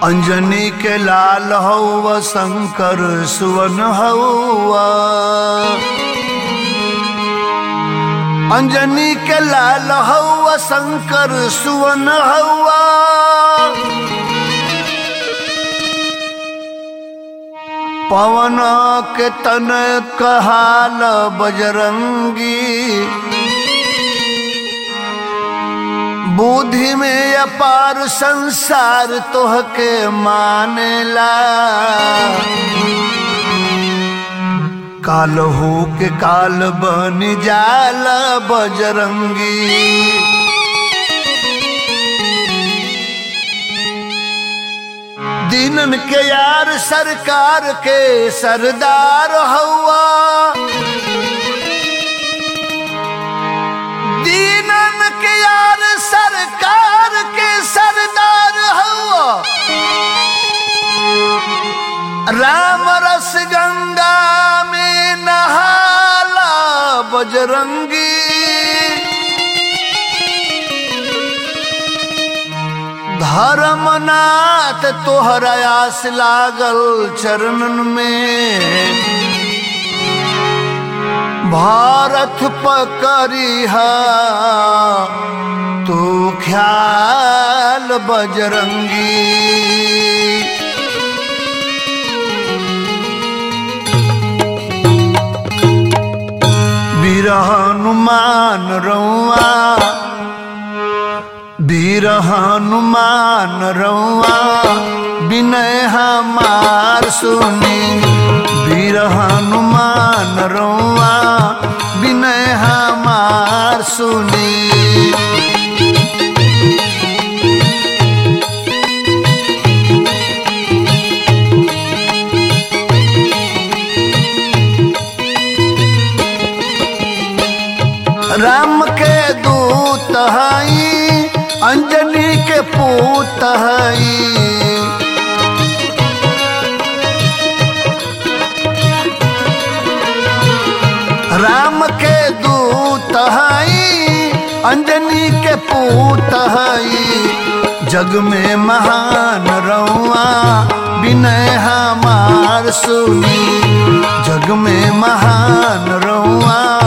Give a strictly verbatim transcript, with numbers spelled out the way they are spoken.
अंजनी के लाल हौवा शंकर सुवन हौवा, अंजनी के लाल हौवा शंकर सुवन हौवा। पवन के तन कहाल बजरंगी, बुद्धि में अपार संसार तोहके मानेला। कालहू के काल बन जाला बजरंगी, दीनन के यार सरकार के सरदार हौवा, दीनन के यार सरकार के सरदार हौवा। राम रस गंगा में नहाला बजरंगी, धर्मनाथ तोहरा आस लागल चरणन में। भारत पकड़िहा तू ख्याल बजरंगी। वीर हनुमान रउआ, वीर हनुमान रउआ, विनय हमार सुनी। वीर हनुमान रउआ, विनय हमार सुनी। राम के दूत हई, अंजनी के पूत हई। राम के दूत हई, अंजनी के पूत हई। जग में महान रउआ, विनय हमार सुनी। जग में महान रउआ,